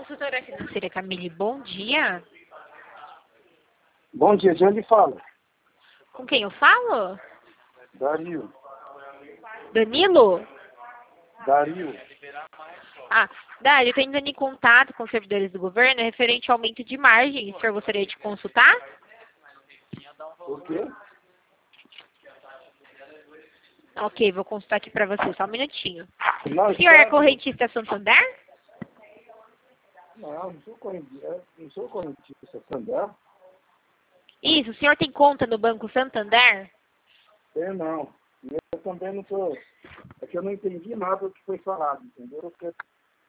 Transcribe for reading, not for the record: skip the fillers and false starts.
Consultora financeira Camille, bom dia. Bom dia, de onde fala? Com quem eu falo? Dario. Danilo? Dario. Ah, Dário, eu estou entrando em contato com os servidores do governo referente ao aumento de margem. O senhor gostaria de consultar? O quê? Ok, vou consultar aqui para você, só um minutinho. Não, O senhor é correntista Santander? Não sou correntista Santander. Isso, o senhor tem conta no Banco Santander? Não. Eu também não sou. É que eu não entendi nada do que foi falado, entendeu?